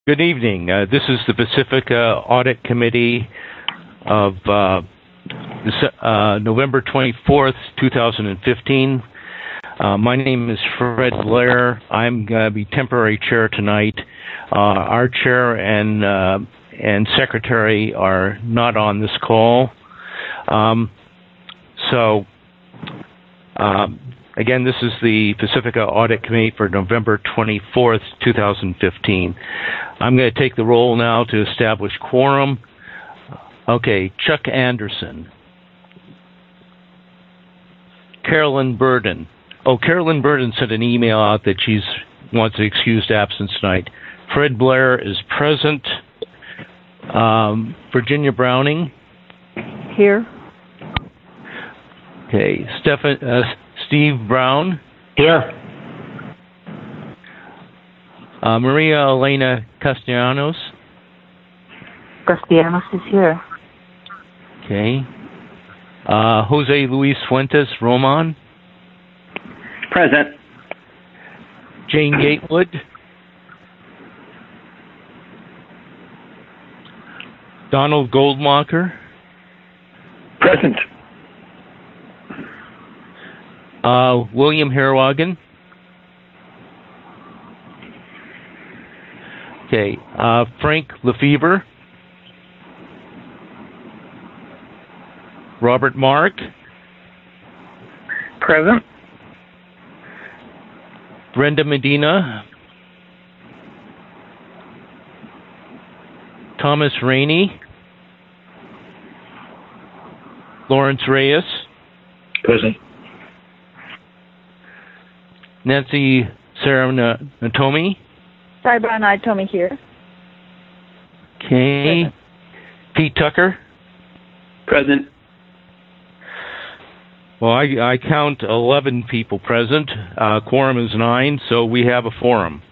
Good evening. This is the Pacifica Audit Committee of November 24th, 2015. My name is Fred Blair. I'm going to be temporary chair tonight. Our chair and secretary are not on this call. Again, this is the Pacifica Audit Committee for November 24th, 2015. I'm going to take the roll now to establish quorum. Okay, Chuck Anderson. Carolyn Burden. Oh, Carolyn Burden sent an email out that she wants an excused absence tonight. Fred Blair is present. Virginia Browning. Here. Okay, Steve Brown. Here. Maria Elena Castellanos. Castellanos is here. Okay. Jose Luis Fuentes Roman. Present. Jane Gatewood. Donald Goldmacher. Present. William Herwagen. Okay. Frank Lefevre. Robert Mark. Present. Brenda Medina. Thomas Rainey. Lawrence Reyes. Present. Nancy Serenatomi. Cybra Natomi here. Okay. Present. Pete Tucker. Present. Well, I count 11 people present. Quorum is 9, so we have a forum.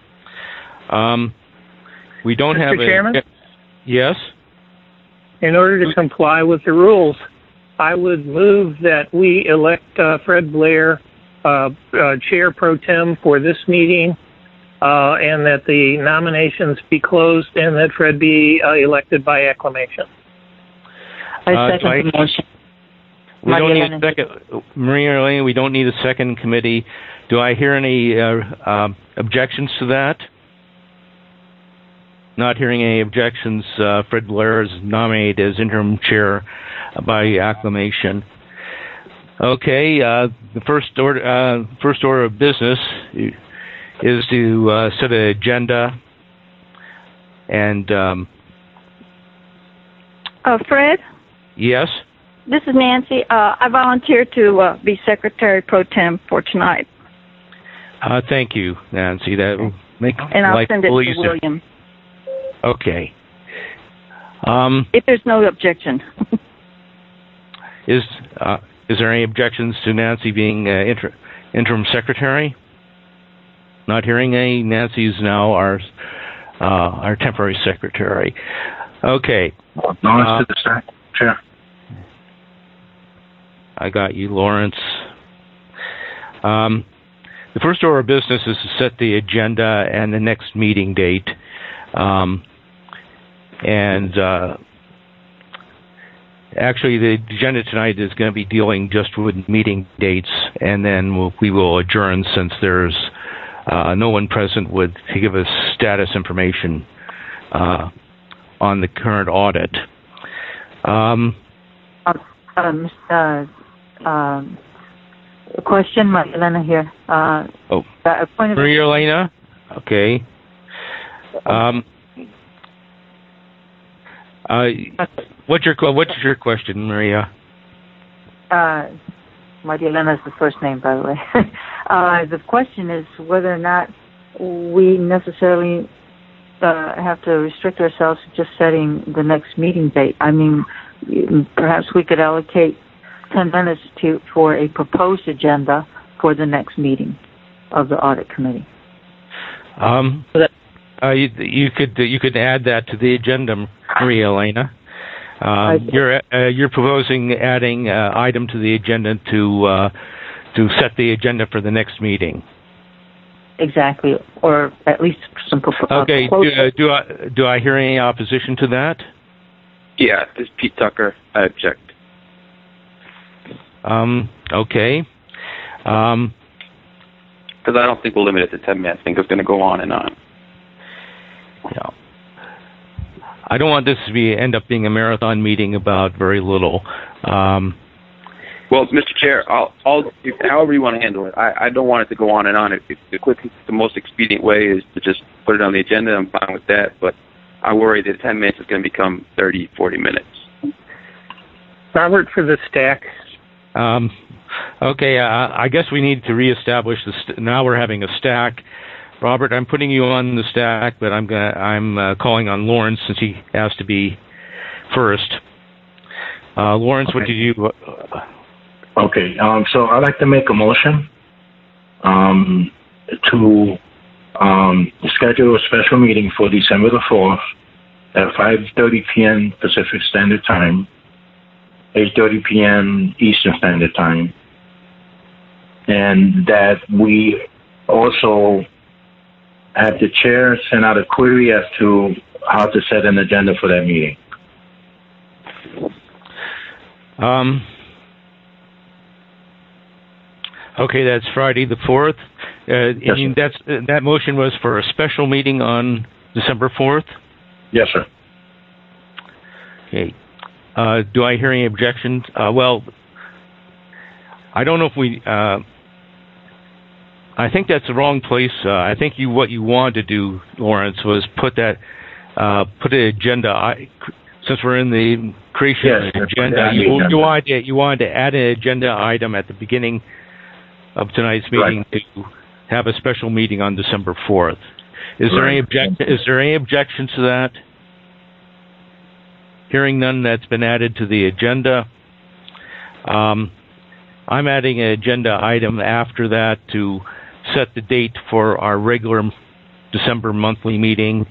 We don't Mr. have Chairman? Yes? In order to comply with the rules, I would move that we elect Fred Blair chair pro tem for this meeting, and that the nominations be closed and that Fred be elected by acclamation. I second the motion. We don't need a second. Maria Elena, we don't need a second committee. Do I hear any objections to that? Not hearing any objections, Fred Blair is nominated as interim chair by acclamation. Okay, the first order of business is to set an agenda. And Fred? Yes? This is Nancy. I volunteered to be secretary pro tem for tonight. Thank you, Nancy. That will make and I'll send it to easier. William. Okay. If there's no objection. Is there any objections to Nancy being interim secretary? Not hearing any. Nancy is now our temporary secretary. Okay. Lawrence to the chair. I got you, Lawrence. The first order of business is to set the agenda and the next meeting date. Actually, the agenda tonight is going to be dealing just with meeting dates, and then we will adjourn since there's no one present to give us status information on the current audit. Question, Maria Elena here. Maria Elena? Okay. What's your question, Maria? Maria Elena is the first name, by the way. The question is whether or not we necessarily have to restrict ourselves to just setting the next meeting date. I mean, perhaps we could allocate 10 minutes for a proposed agenda for the next meeting of the audit committee. You could add that to the agenda, Maria Elena. You're proposing adding item to the agenda to set the agenda for the next meeting. exactly, or at least some Okay. Do I hear any opposition to that? Yeah, this is Pete Tucker. I object. Okay. Because I don't think we'll limit it to 10 minutes. I think it's going to go on and on. Yeah. I don't want this to end up being a marathon meeting about very little. Well, Mr. Chair, however you want to handle it. I don't want it to go on and on. The most expedient way is to just put it on the agenda. I'm fine with that, but I worry that 10 minutes is going to become 30, 40 minutes. Robert, for the stack. Okay, I guess we need to reestablish this. Now we're having a stack. Robert, I'm putting you on the stack, but I'm calling on Lawrence since he has to be first. Lawrence, okay. What did you? Okay, so I'd like to make a motion to schedule a special meeting for December the 4th at 5:30 p.m. Pacific Standard Time, 8:30 p.m. Eastern Standard Time, and that we also have the chair send out a query as to how to set an agenda for that meeting. Okay, that's Friday the 4th. Yes, that motion was for a special meeting on December 4th? Yes, sir. Okay. Do I hear any objections? Well, I don't know if we... I think that's the wrong place. I think what you wanted to do, Lawrence, was put an agenda. Since we're in the creation of an agenda, you wanted to add an agenda item at the beginning of tonight's meeting to have a special meeting on December 4th. Is there any objections to that? Hearing none, that's been added to the agenda. I'm adding an agenda item after that to set the date for our regular December monthly meeting.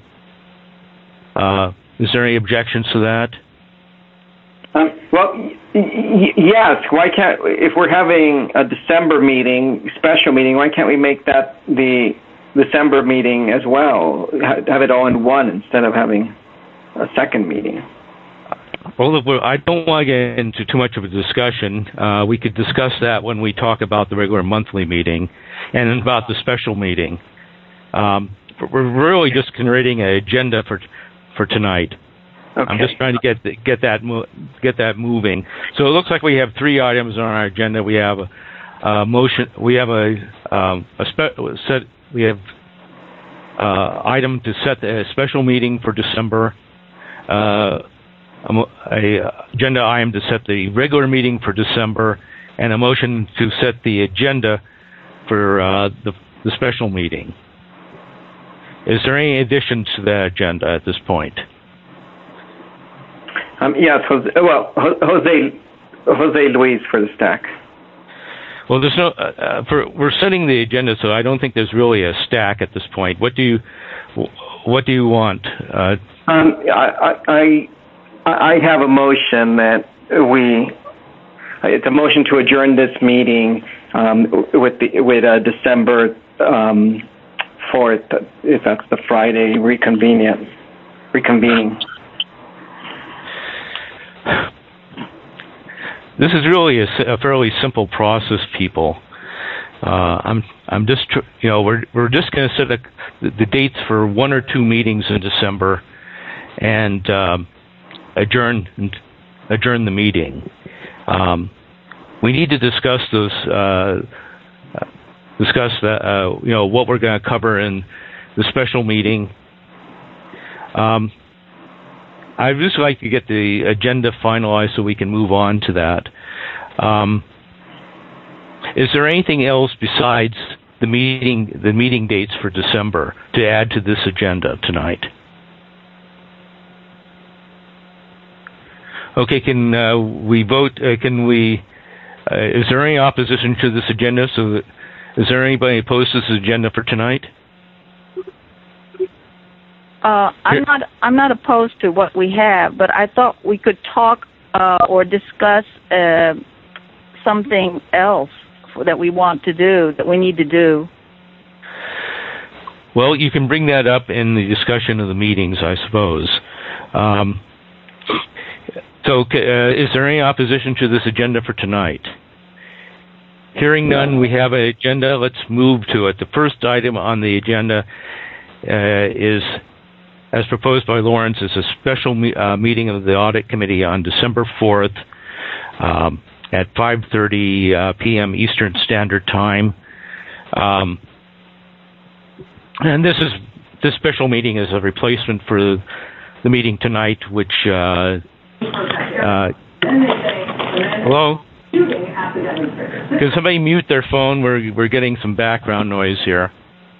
Is there any objections to that? Well, yes. Why can't, if we're having a December meeting, special meeting, why can't we make that the December meeting as well? Have it all in one instead of having a second meeting. Well, I don't want to get into too much of a discussion. We could discuss that when we talk about the regular monthly meeting and about the special meeting. We're really just creating an agenda for tonight. Okay. I'm just trying to get that moving. So it looks like we have three items on our agenda. We have a motion. We have item to set a special meeting for December. Agenda item to set the regular meeting for December, and a motion to set the agenda for the special meeting. Is there any addition to the agenda at this point? Yes, Jose Luis for the stack. Well, there's no. We're setting the agenda, so I don't think there's really a stack at this point. What do you want? I have a motion that it's a motion to adjourn this meeting with December 4th, if that's the Friday, reconvening. This is really a fairly simple process, people. I'm just, we're just going to set the dates for one or two meetings in December, and adjourn the meeting. We need to discuss those. Discuss what we're going to cover in the special meeting. I'd just like to get the agenda finalized so we can move on to that. Is there anything else besides the meeting dates for December to add to this agenda tonight? Okay, can we vote? Is there any opposition to this agenda? Is there anybody opposed to this agenda for tonight? I'm not opposed to what we have, but I thought we could talk or discuss something else that we want to do, that we need to do. Well, you can bring that up in the discussion of the meetings, I suppose. So, is there any opposition to this agenda for tonight? Hearing none, we have an agenda. Let's move to it. The first item on the agenda is, as proposed by Lawrence, is a special meeting of the Audit Committee on December 4th at 5:30 p.m. Eastern Standard Time. And this special meeting is a replacement for the meeting tonight, which hello? Can somebody mute their phone? We're getting some background noise here.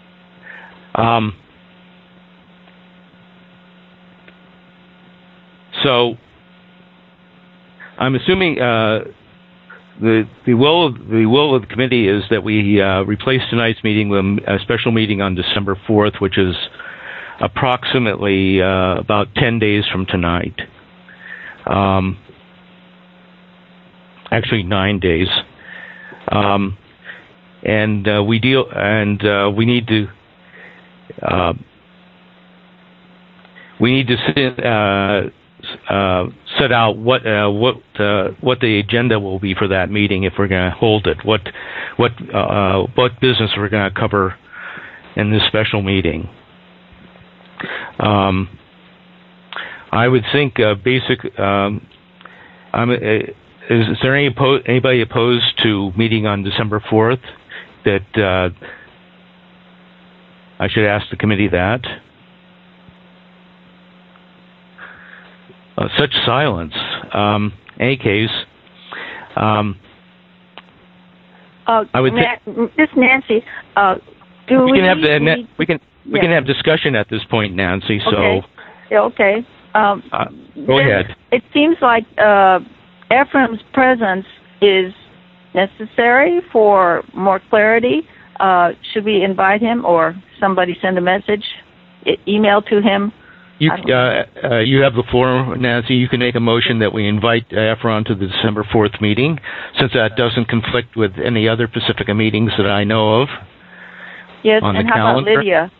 So I'm assuming the will of the committee is that we replace tonight's meeting with a special meeting on December 4th, which is approximately about 10 days from tonight. Actually, 9 days. And we need to set out what the agenda will be for that meeting if we're going to hold it. What business we're going to cover in this special meeting. I would think is there anybody opposed to meeting on December 4th? That I should ask the committee that. Such silence. Any case, I would. This Nancy. We can have discussion at this point, Nancy. So. Okay. Go ahead. It seems like Ephraim's presence is necessary for more clarity. Should we invite him, or somebody send a message, email to him? You have the floor, Nancy. You can make a motion that we invite Ephraim to the December 4th meeting, since that doesn't conflict with any other Pacifica meetings that I know of. Yes, on and the how calendar. about Lydia,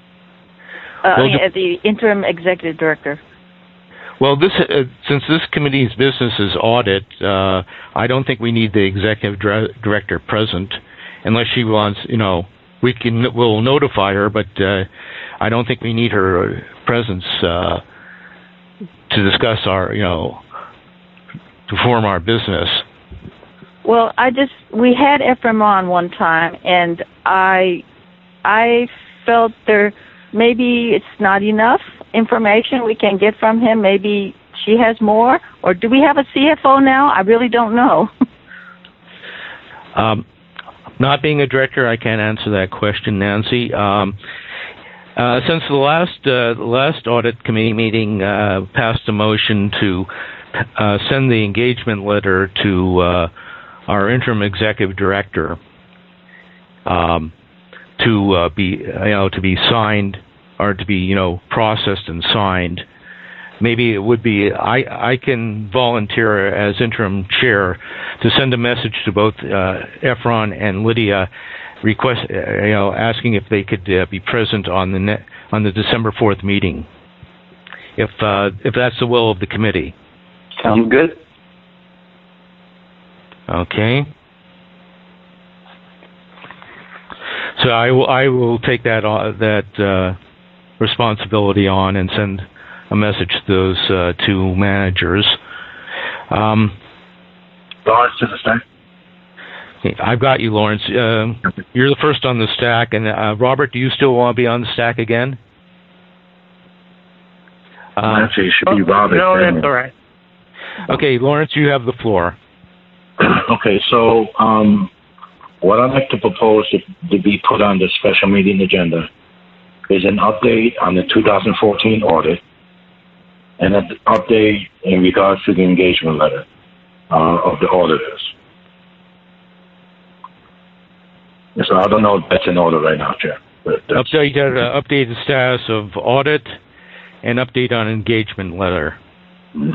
the interim executive director? Well, since this committee's business is audit, I don't think we need the executive director present, unless she wants. We'll notify her, but I don't think we need her presence to discuss to form our business. Well, we had Ephraim on one time, and I felt maybe it's not enough information we can get from him. Maybe she has more, or do we have a CFO now? I really don't know. Not being a director, I can't answer that question, Nancy. Since the last audit committee meeting passed a motion to send the engagement letter to our interim executive director to be signed, or to be processed and signed. Maybe it would be I can volunteer as interim chair to send a message to both Ephraim and Lydia, asking if they could be present on the December 4th meeting, if that's the will of the committee. Sounds good. Okay. So I will take that responsibility on and send a message to those two managers. Lawrence to the stack. I've got you, Lawrence. You're the first on the stack, and Robert, do you still want to be on the stack again? Actually, it should be Robert. No, that's all right. Okay, Lawrence, you have the floor. Okay, so what I'd like to propose to be put on the special meeting agenda is an update on the 2014 audit and an update in regards to the engagement letter of the auditors. So I don't know if that's in order right now, Chair. Update the status of audit and update on engagement letter. Mm-hmm.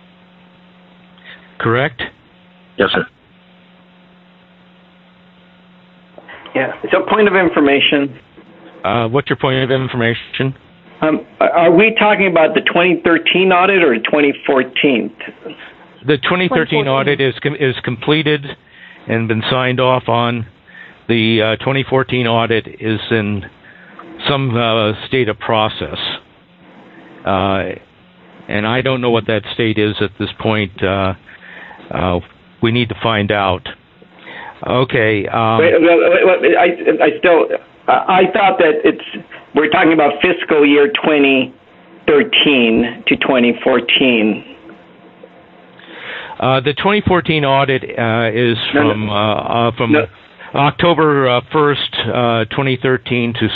Correct? Yes, sir. Yeah. So, point of information. What's your point of information? Are we talking about the 2013 audit or 2014? The 2013 audit is completed and been signed off on. The 2014 audit is in some state of process. And I don't know what that state is at this point. We need to find out. Okay. I thought that we're talking about fiscal year 2013 to 2014. The 2014 audit is from October 1st, 2013 to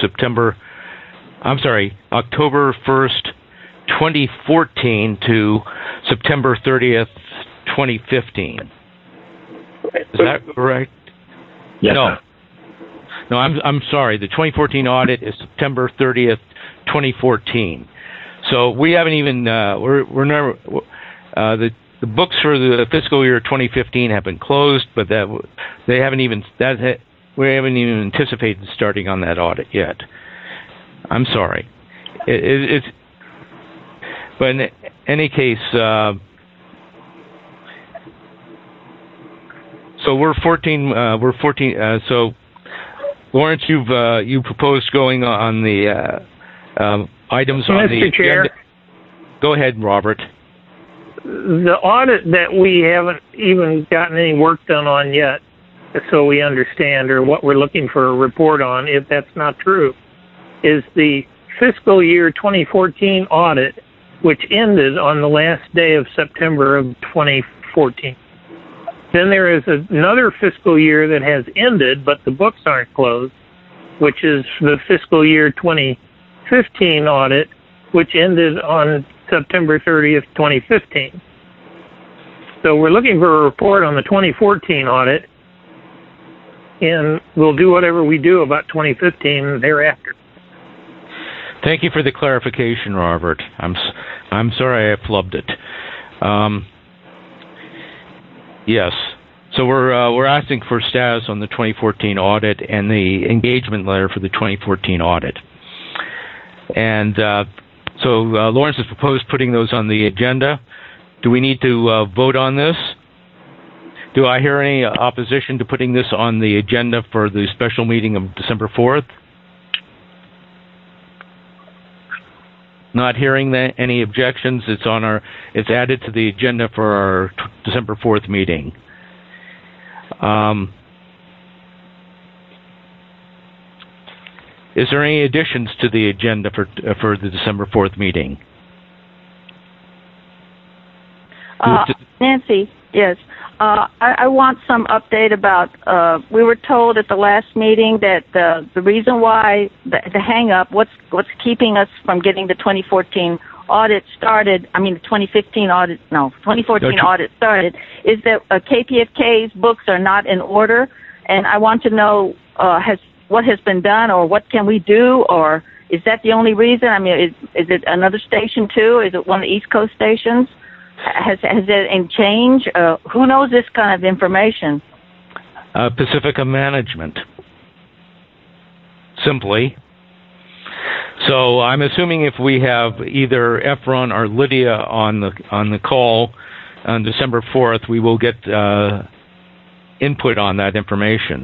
October 1st, 2014 to September 30th, 2015. Is that correct? Yes. No, I'm sorry. The 2014 audit is September 30th, 2014. So we haven't even we're never the books for the fiscal year 2015 have been closed, but we haven't even anticipated starting on that audit yet. I'm sorry. But in any case, so we're 14. So Lawrence, you proposed going on the items on the Mr. Chair. agenda. Go ahead, Robert. The audit that we haven't even gotten any work done on yet, so we understand, or what we're looking for a report on, if that's not true, is the fiscal year 2014 audit, which ended on the last day of September of 2014. Then there is another fiscal year that has ended, but the books aren't closed, which is the fiscal year 2015 audit, which ended on September 30th, 2015. So we're looking for a report on the 2014 audit, and we'll do whatever we do about 2015 thereafter. Thank you for the clarification, Robert. I'm sorry I flubbed it. Yes. So we're asking for status on the 2014 audit and the engagement letter for the 2014 audit. And so Lawrence has proposed putting those on the agenda. Do we need to vote on this? Do I hear any opposition to putting this on the agenda for the special meeting of December 4th? Not hearing any objections. It's added to the agenda for our December 4th meeting. Is there any additions to the agenda for the December 4th meeting? Nancy, yes. I want some update about, we were told at the last meeting that the reason why, the hang-up, what's keeping us from getting the 2014 audit started, the 2015 audit, no, 2014 audit started, is that KPFK's books are not in order, and I want to know what has been done, or what can we do, or is that the only reason? Is it another station too? Is it one of the East Coast stations? Has there any change? Who knows this kind of information? Pacifica Management. Simply. So I'm assuming if we have either Efron or Lydia on the call on December 4th, we will get input on that information.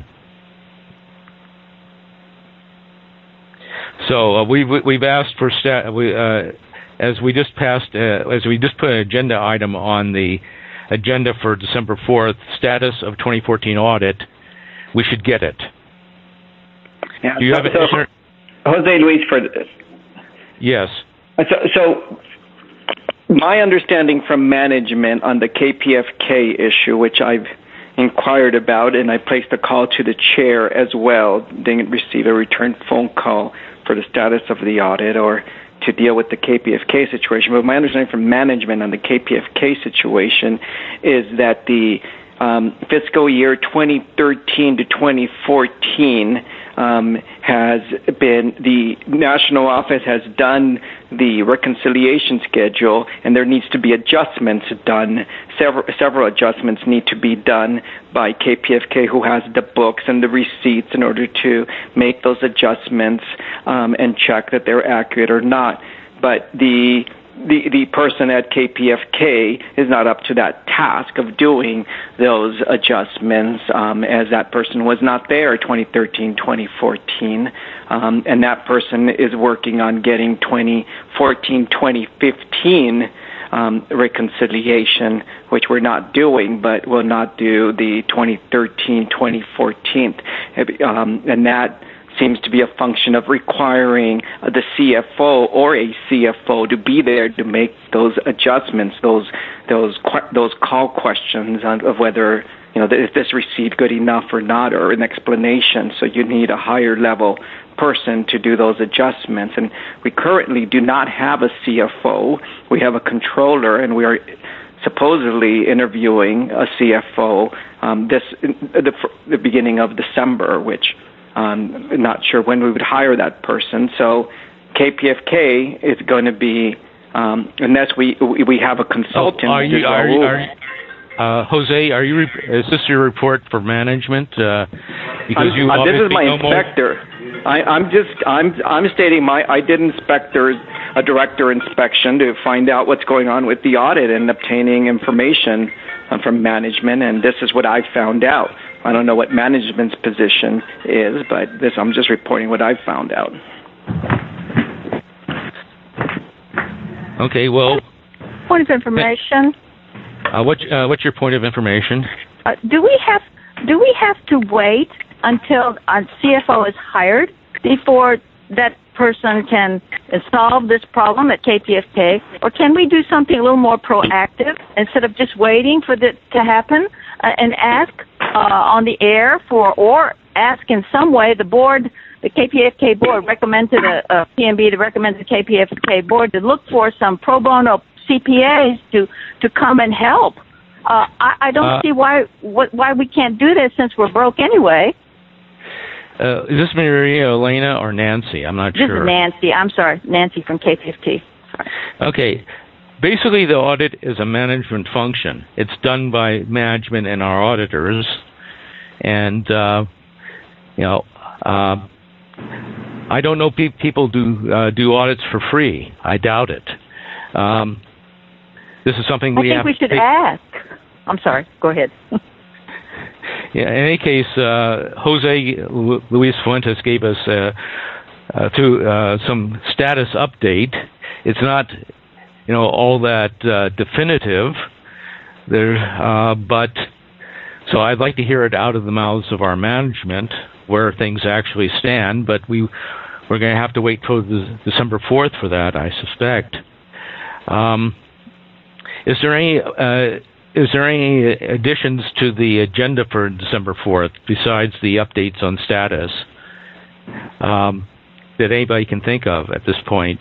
So we've asked for as we just put an agenda item on the agenda for December 4th, status of 2014 audit, we should get it. Yeah. Do you have Jose Luis for this? Yes. So my understanding from management on the KPFK issue, which I've inquired about, and I placed a call to the chair as well, didn't receive a return phone call for the status of the audit or to deal with the KPFK situation. But my understanding from management on the KPFK situation is that the fiscal year 2013 to 2014 has been, the national office has done the reconciliation schedule, and there needs to be adjustments done. Several adjustments need to be done by KPFK, who has the books and the receipts, in order to make those adjustments and check that they're accurate or not. But the person at KPFK is not up to that task of doing those adjustments, as that person was not there 2013, 2014, and that person is working on getting 2014, 2015 reconciliation, which we're not doing, but will not do the 2013, 2014, and that seems to be a function of requiring the CFO or a CFO to be there to make those adjustments, those call questions of whether, if this received good enough or not, or an explanation. So you need a higher level person to do those adjustments. And we currently do not have a CFO. We have a controller, and we are supposedly interviewing a CFO the beginning of December, which I'm not sure when we would hire that person. So KPFK is going to be, unless we have a consultant. Jose, is this your report for management? Because this is my inspector. I'm stating I did a director inspection to find out what's going on with the audit and obtaining information from management, and this is what I found out. I don't know what management's position is, but I'm just reporting what I found out. Okay, well. Point of information. What's your point of information? Do we have to wait until a CFO is hired before that person can solve this problem at KPFK, or can we do something a little more proactive instead of just waiting for it to happen, and ask on the air or ask in some way the board, the KPFK board recommended a PMB to recommend the KPFK board to look for some pro bono CPAs to come and help. I don't see why we can't do this, since we're broke anyway. Is this Maria Elena or Nancy? I'm not sure. This is Nancy. I'm sorry, Nancy from KPFT. Sorry. Okay. Basically, the audit is a management function. It's done by management and our auditors, and I don't know people do audits for free. I doubt it. This is something we have. I think we should ask. I'm sorry. Go ahead. Yeah. In any case, Jose Luis Fuentes gave us some status update. It's not, all that definitive there, but so I'd like to hear it out of the mouths of our management where things actually stand. But we're going to have to wait till December 4th for that, I suspect. Is there any additions to the agenda for December 4th besides the updates on status that anybody can think of at this point?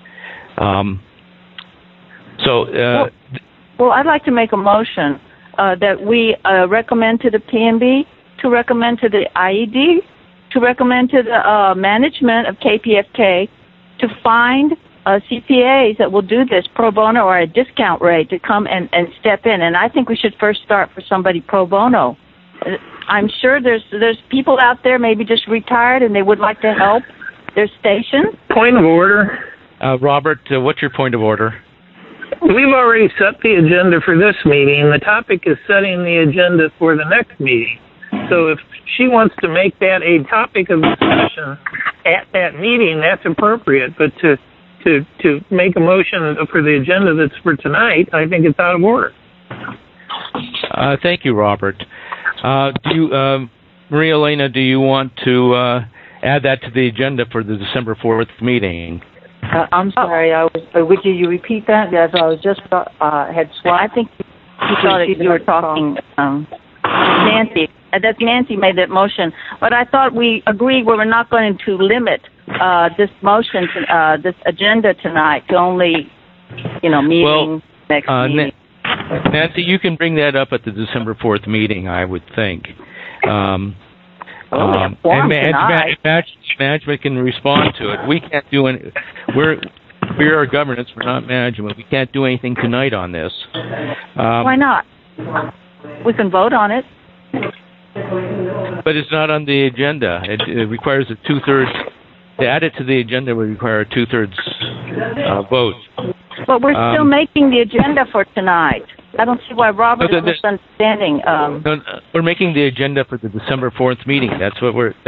Well, I'd like to make a motion that we recommend to the PMB, to recommend to the IED, to recommend to the management of KPFK to find CPAs that will do this pro bono or a discount rate to come and step in. And I think we should first start for somebody pro bono. I'm sure there's people out there maybe just retired and they would like to help their station. Point of order. Robert, what's your point of order? We've already set the agenda for this meeting. The topic is setting the agenda for the next meeting. So if she wants to make that a topic of discussion at that meeting, that's appropriate. But to make a motion for the agenda that's for tonight, I think it's out of order. Thank you, Robert. Maria Elena, do you want to add that to the agenda for the December 4th meeting? I'm sorry. Would you repeat that? Yes, I was just had swapped. I think you thought you were talking Nancy. That's Nancy made that motion. But I thought we agreed we were not going to limit this motion, this agenda tonight to only, meeting next meeting. Nancy, you can bring that up at the December 4th meeting, I would think. And management can respond to it. We can't do any. We are governance. We're not management. We can't do anything tonight on this. Why not? We can vote on it. But it's not on the agenda. It requires a 2/3. To add it to the agenda would require a 2/3 vote. But we're still making the agenda for tonight. I don't see why Robert is misunderstanding. No, we're making the agenda for the December 4th meeting. That's what we're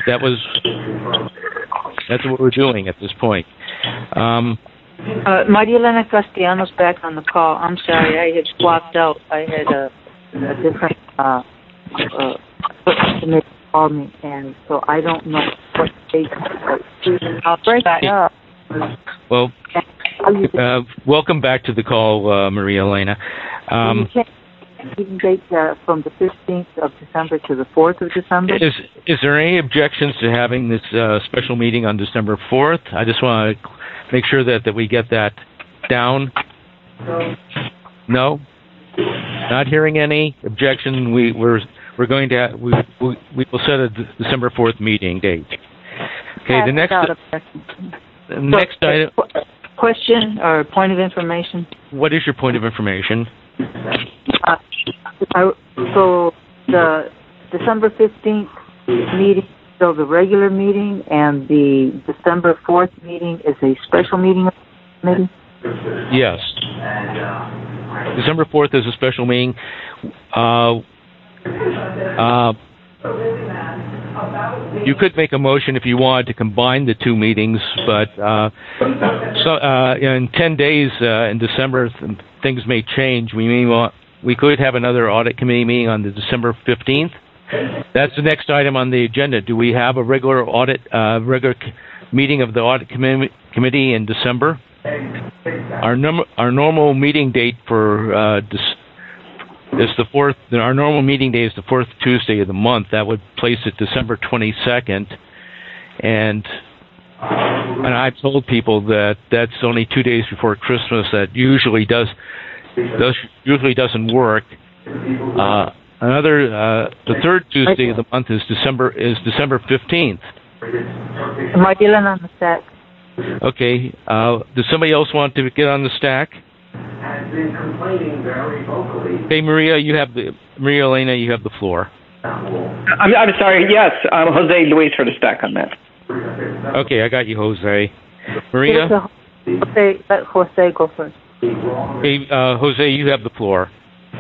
doing at this point. Maria Elena Castellanos back on the call. I'm sorry, I had swapped out. I had a different person called me, and so I don't know what they. I'll break that up. Well, welcome back to the call, Maria Elena. Meeting date from the 15th of December to the 4th of December. Is there any objections to having this special meeting on December 4th? I just want to make sure that we get that down. No? Not hearing any objection. We're going to we will set a December 4th meeting date. Okay. The next item. Question or point of information? What is your point of information? So the December 15th meeting is still the regular meeting, and the December 4th meeting is a special meeting? Yes. December 4th is a special meeting. You could make a motion if you wanted to combine the two meetings, but in 10 days in December, things may change. We could have another audit committee meeting on the December 15th. That's the next item on the agenda. Do we have a regular meeting of the audit committee in December? Our normal meeting date for is the 4th. Our normal meeting day is the 4th Tuesday of the month. That would place it December 22nd, and I've told people that that's only 2 days before Christmas. That usually doesn't work. The third Tuesday of the month is December 15th. Magellan on the stack. Okay. Does somebody else want to get on the stack? Has been complaining very vocally. Hey, Maria Elena, you have the floor. I'm sorry. Yes, Jose Luis for the stack on that. Okay, I got you, Jose. Maria? Let Jose go first. Hey, Jose, you have the floor.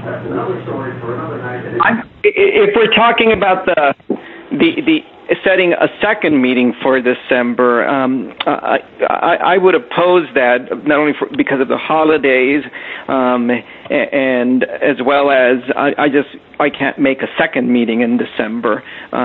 If we're talking about the setting a second meeting for December, I would oppose that, not only because of the holidays, and as well as I can't make a second meeting in December.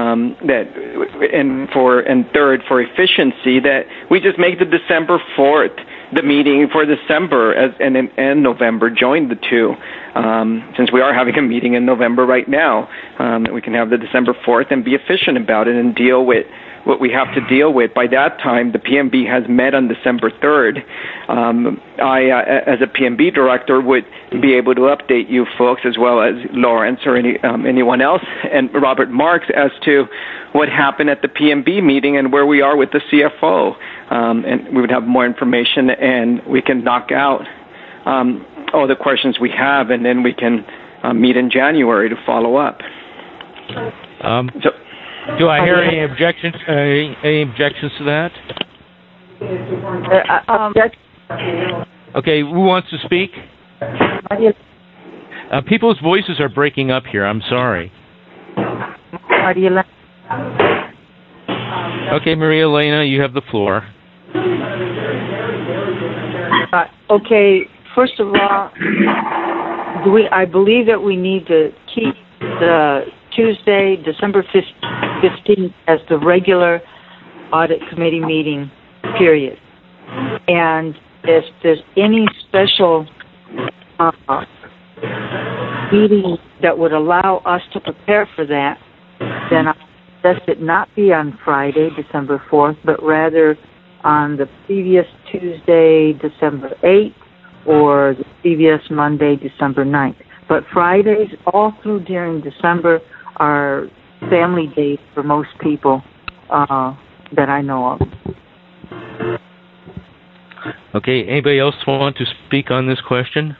And third, for efficiency, that we just make the December 4th the meeting for December and November. Join the two, since we are having a meeting in November right now. We can have the December 4th and be efficient about it and deal with what we have to deal with. By that time, the PMB has met on December 3rd. I, as a PMB director, would be able to update you folks, as well as Lawrence or anyone else, and Robert Marks, as to what happened at the PMB meeting and where we are with the CFO. And we would have more information, and we can knock out all the questions we have, and then we can meet in January to follow up. Do I hear any objections? Any objections to that? Okay, who wants to speak? People's voices are breaking up here. I'm sorry. Okay, Maria Elena, you have the floor. Okay, first of all, I believe that we need to keep the Tuesday, December 15th, as the regular audit committee meeting, period. And if there's any special meeting that would allow us to prepare for that, then I suggest it not be on Friday, December 4th, but rather on the previous Tuesday, December 8th, or the previous Monday, December 9th. But Fridays all through during December are family days for most people that I know of. Okay, anybody else want to speak on this question?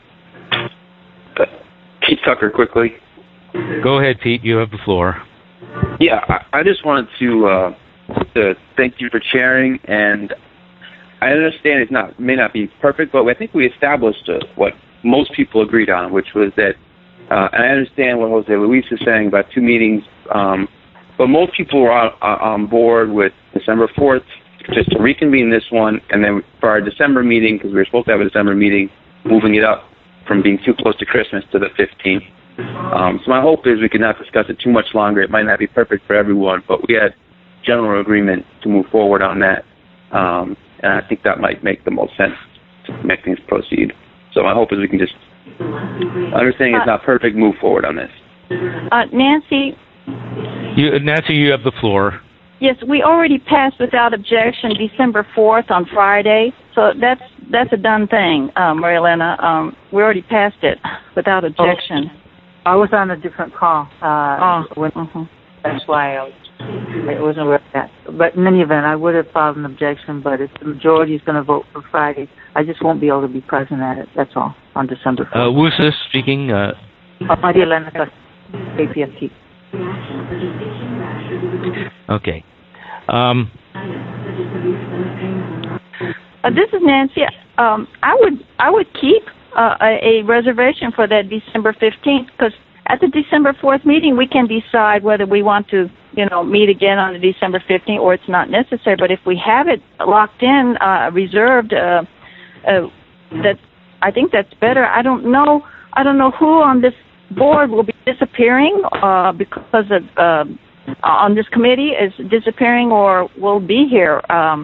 Pete Tucker, quickly. Go ahead, Pete. You have the floor. Yeah, I just wanted to thank you for sharing, and I understand it may not be perfect, but I think we established what most people agreed on, which was that, and I understand what Jose Luis is saying about 2 meetings, but most people were on board with December 4th, just to reconvene this one, and then for our December meeting, because we were supposed to have a December meeting, moving it up from being too close to Christmas to the 15th. So my hope is we can not discuss it too much longer. It might not be perfect for everyone, but we had general agreement to move forward on that, and I think that might make the most sense to make things proceed. So my hope is we can just, understanding it's not perfect, move forward on this. Nancy? Nancy, you have the floor. Yes, we already passed without objection December 4th on Friday, so that's a done thing, Maria Elena. We already passed it without objection. I was on a different call. That's why I wasn't aware of that. But in any event, I would have filed an objection, but if the majority is going to vote for Friday, I just won't be able to be present at it. That's all, on December 4th. Who's this speaking? Maria Elena, KPFT. Okay. This is Nancy. I would keep a reservation for that December 15th, because at the December 4th meeting we can decide whether we want to, meet again on the December 15th or it's not necessary. But if we have it locked in, reserved, that I think that's better. I don't know who on this board will be disappearing because of on this committee is disappearing or will be here.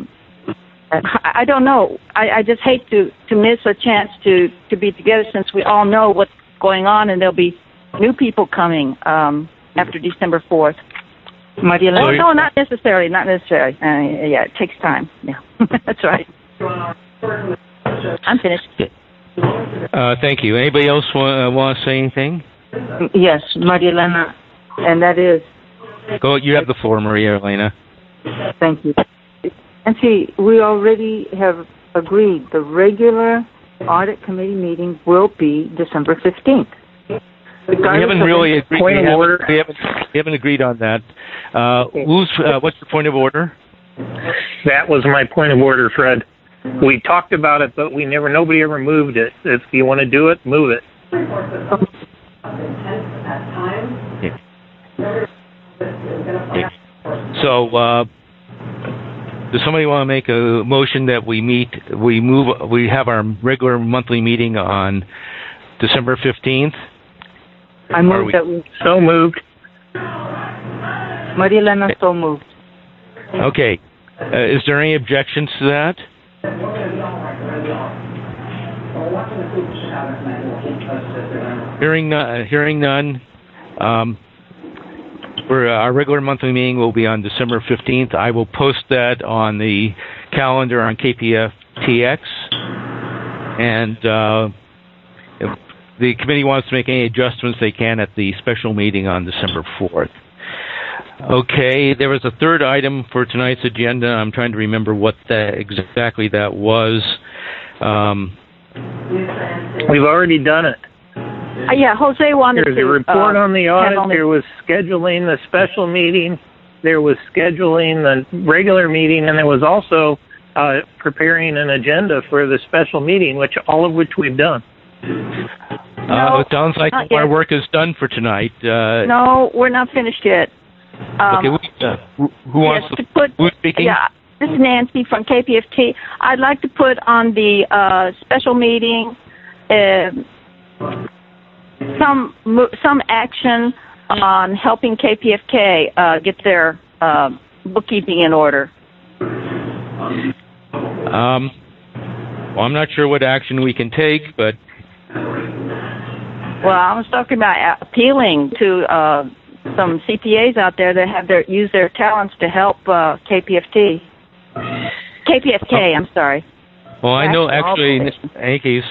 I don't know. I just hate to miss a chance to be together, since we all know what's going on, and there'll be new people coming after December 4th. Maria, no, not necessarily. Yeah, it takes time. Yeah, that's right. I'm finished. Thank you. Anybody else want to say anything? Yes, Maria Elena, and that is... Go. You have the floor, Maria Elena. Thank you. And see, we already have agreed the regular audit committee meeting will be December 15th. We haven't really agreed. We haven't agreed on that. What's your point of order? That was my point of order, Fred. We talked about it, but nobody ever moved it. If you want to do it, move it. Yeah. So, does somebody want to make a motion that we have our regular monthly meeting on December 15th? I move that we... So moved. Maria Elena, so moved. Okay. Is there any objections to that? Hearing none. Our regular monthly meeting will be on December 15th. I will post that on the calendar on KPFTX. And if the committee wants to make any adjustments, they can at the special meeting on December 4th. Okay, there was a third item for tonight's agenda. I'm trying to remember what exactly that was. We've already done it. Yeah, Jose wanted There's a report on the audit. There was scheduling the special meeting. There was scheduling the regular meeting, and there was also preparing an agenda for the special meeting, all of which we've done. It sounds like our work is done for tonight. No, we're not finished yet. Okay, who wants to put? Who's speaking? Yeah, this is Nancy from KPFT. I'd like to put on the special meeting some action on helping KPFK get their bookkeeping in order. Well, I'm not sure what action we can take, but... Well, I was talking about appealing to some CPAs out there that use their talents to help KPFK, I'm sorry. Well, I know actually in any case,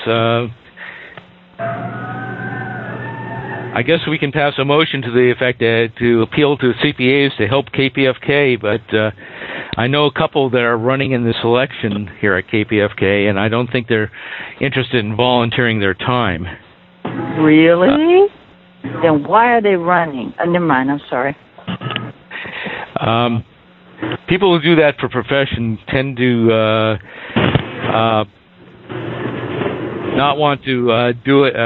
I guess we can pass a motion to the effect to appeal to CPAs to help KPFK, but I know a couple that are running in this election here at KPFK, and I don't think they're interested in volunteering their time. Really? Then why are they running? Never mind, I'm sorry. People who do that for profession tend to not want to do it,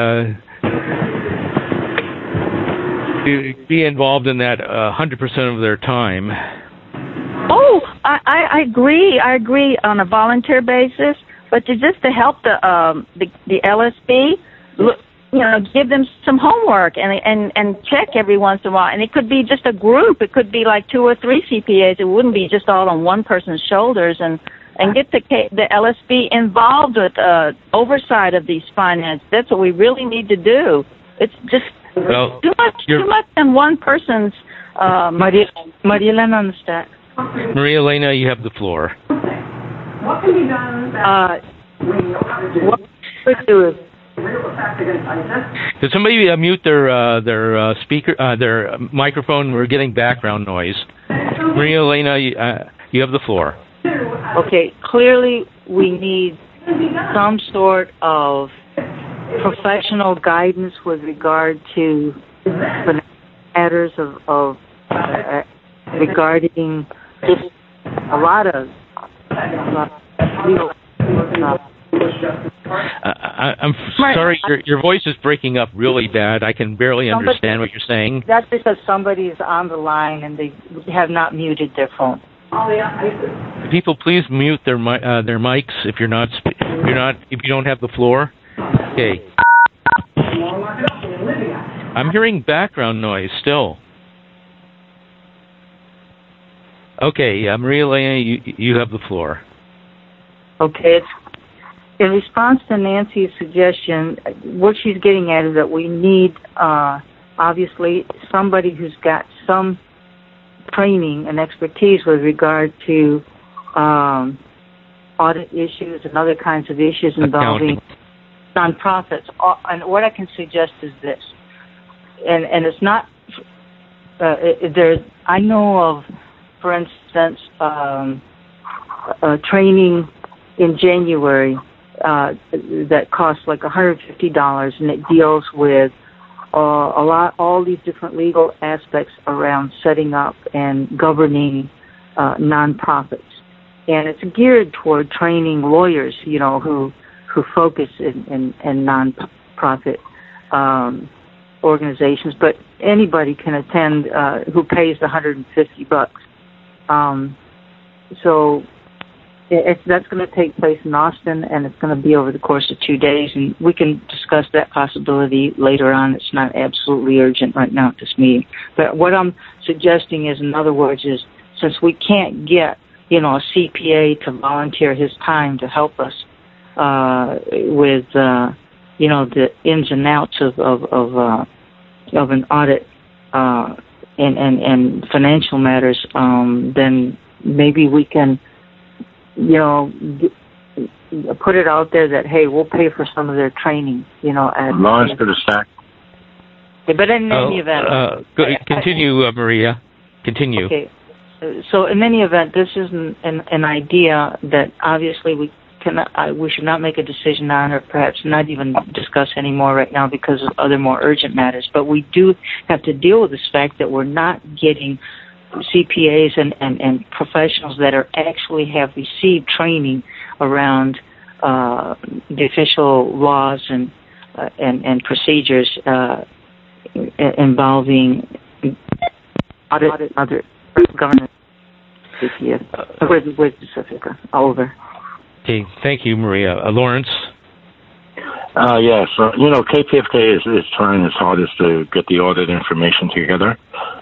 be involved in that 100% of their time. Oh, I agree. I agree on a volunteer basis, but to help the LSB, give them some homework and check every once in a while. And it could be just a group. It could be like 2 or 3 CPAs. It wouldn't be just all on one person's shoulders. And get the LSB involved with oversight of these finances. That's what we really need to do. It's just too much on one person's. Maria Elena on the stack. Maria Elena, you have the floor. What can be done that what we do is. Could somebody mute their speaker, their microphone? We're getting background noise. Maria Elena, you have the floor. Okay, clearly we need some sort of professional guidance with regard to matters of regarding just a lot of legal. I'm sorry, your voice is breaking up really bad. I can barely understand what you're saying. That's because somebody is on the line and they have not muted their phone. People, please mute their mics if you don't have the floor. Okay. I'm hearing background noise still. Okay, Maria Elena, you have the floor. Okay, in response to Nancy's suggestion, what she's getting at is that we need, obviously, somebody who's got some training and expertise with regard to audit issues and other kinds of issues involving nonprofits. And what I can suggest is this, and it's not, I know of, for instance, training in January that costs like $150, and it deals with all these different legal aspects around setting up and governing nonprofits, and it's geared toward training lawyers, who focus in nonprofit organizations. But anybody can attend who pays the $150. So that's going to take place in Austin, and it's going to be over the course of 2 days, and we can discuss that possibility later on. It's not absolutely urgent right now at this meeting. But what I'm suggesting is, in other words, is since we can't get, a CPA to volunteer his time to help us with, the ins and outs of an audit and financial matters, then maybe we can, put it out there that, hey, we'll pay for some of their training, Lawrence to the stack. But in any event... continue, Maria. Continue. Okay. So in any event, this is an idea that obviously we should not make a decision on, or perhaps not even discuss anymore right now because of other more urgent matters. But we do have to deal with this fact that we're not getting CPAs and professionals that actually have received training around the official laws and procedures involving audit other government with Pacifica. Over. Okay, thank you, Maria. Lawrence? Yes, KPFK is trying its hardest to get the audit information together.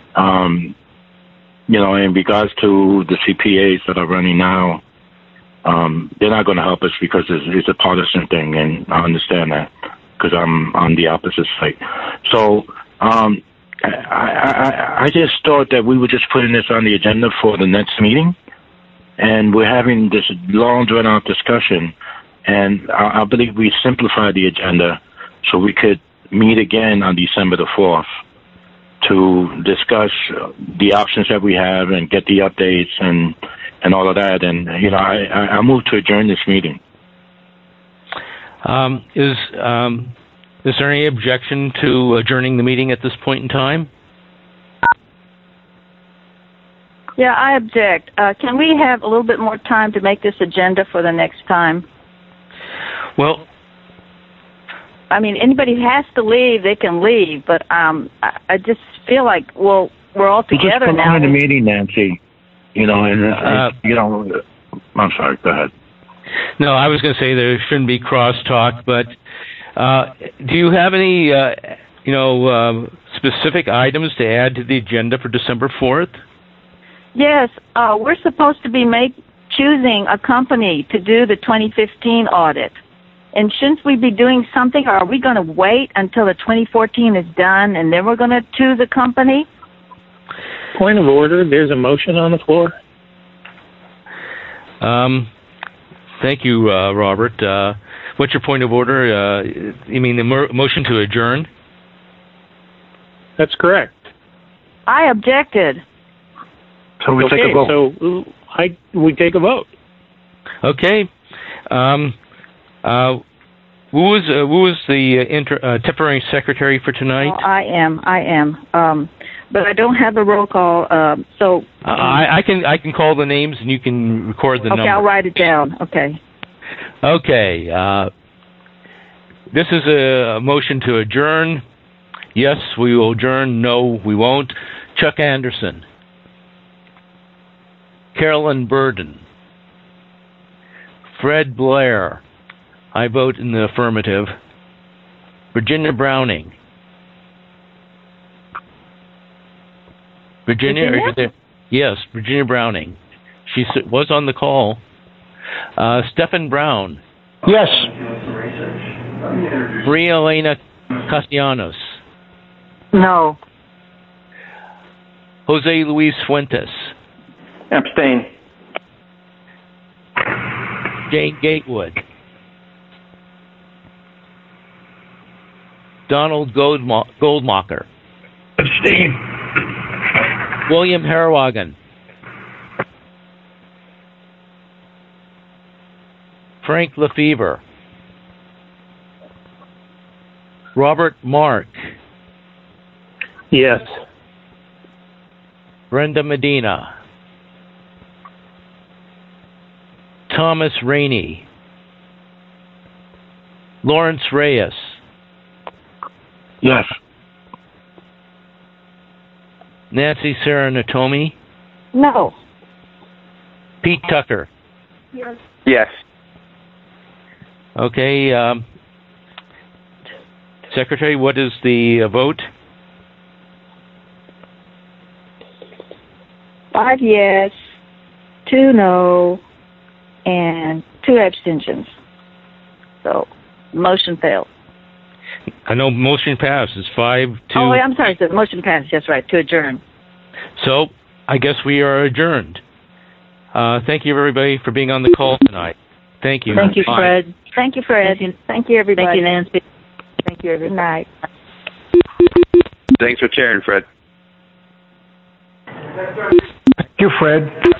In regards to the CPAs that are running now, they're not going to help us because it's a partisan thing, and I understand that because I'm on the opposite side. So I just thought that we were just putting this on the agenda for the next meeting, and we're having this long, drawn-out discussion And I believe we simplified the agenda so we could meet again on December the 4th to discuss the options that we have and get the updates and all of that. And, I move to adjourn this meeting. Is there any objection to adjourning the meeting at this point in time? Yeah, I object. Can we have a little bit more time to make this agenda for the next time? Well, I mean, anybody has to leave, they can leave, but I just feel like, well, we're all together just now. Just the meeting, Nancy. I'm sorry, go ahead. No, I was going to say there shouldn't be crosstalk, but do you have any, specific items to add to the agenda for December 4th? Yes, we're supposed to be choosing a company to do the 2015 audit. And shouldn't we be doing something, or are we going to wait until the 2014 is done and then we're going to choose a company? Point of order, there's a motion on the floor. Thank you, Robert. What's your point of order? You mean the motion to adjourn? That's correct. I objected. So we take a vote. So we take a vote. Okay. Who was the temporary secretary for tonight? Oh, I am. But I don't have the roll call. I can call the names and you can record the number. Okay, I'll write it down. Okay. Okay. This is a motion to adjourn. Yes, we will adjourn. No, we won't. Chuck Anderson. Carolyn Burden. Fred Blair. I vote in the affirmative. Virginia Browning. Virginia? Are you there? Yes, Virginia Browning. She was on the call. Stephen Brown. Yes. Maria Elena Castellanos. No. Jose Luis Fuentes. Abstain. Jane Gatewood. Donald Goldmacher. Abstain. William Herwagen. Frank Lefevre. Robert Mark. Yes. Brenda Medina. Thomas Rainey. Lawrence Reyes. Yes. Nancy Serenatomi. No. Pete Tucker. Yes. Yes. Okay. Secretary, what is the vote? 5 yes, 2 no, and 2 abstentions. So, motion failed. I know motion passed. It's 5-2. Oh, I'm sorry. The motion passed. That's right. To adjourn. So, I guess we are adjourned. Thank you, everybody, for being on the call tonight. Thank you. Thank you, Fred. Bye. Thank you, Fred. Thank you, everybody. Thank you, Nancy. Thank you, everybody. Good night. Thanks for chairing, Fred. Thank you, Fred.